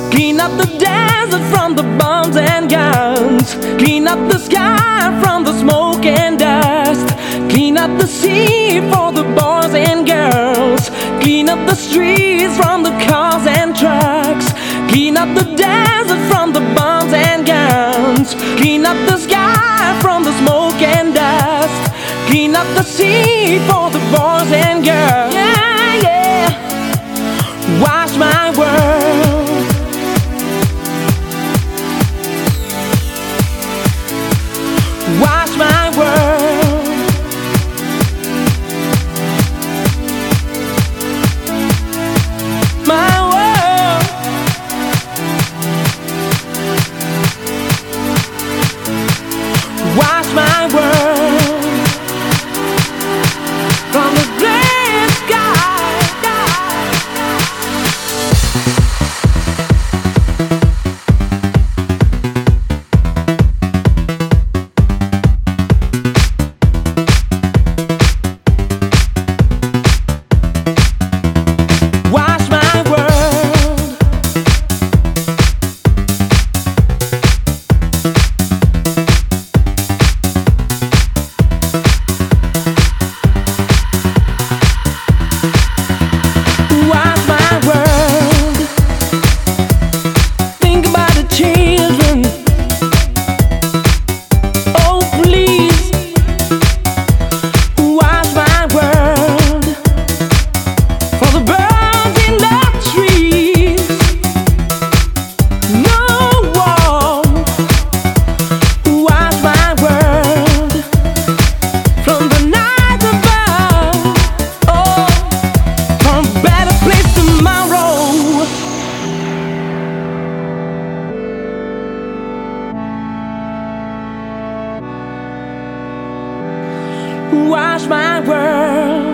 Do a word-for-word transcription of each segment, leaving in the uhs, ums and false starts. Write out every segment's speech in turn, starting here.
Clean up the desert from the bombs and guns. Clean up the sky from the smoke and dust. Clean up the sea for the boys and girls. Clean up the streets from the cars and trucks. Clean up the desert from the bombs and guns. Clean up the sky from the smoke and dust. Clean up the sea for the boys and girls. Yeah, yeah. Wash my world. Wash my world. My world. Wash my world from the blue sky. Wash my world. Wash my world. Think about the children. Oh, please. Wash my world. For the birds in the trees. No war. Wash my world. From the night above. Oh, from a better place tomorrow. Wash my world.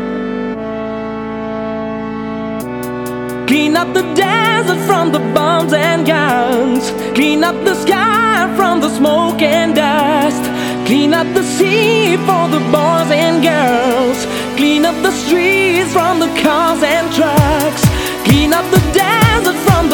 Clean up the desert from the bombs and guns. Clean up the sky from the smoke and dust. Clean up the sea for the boys and girls. Clean up the streets from the cars and trucks. Clean up the desert from the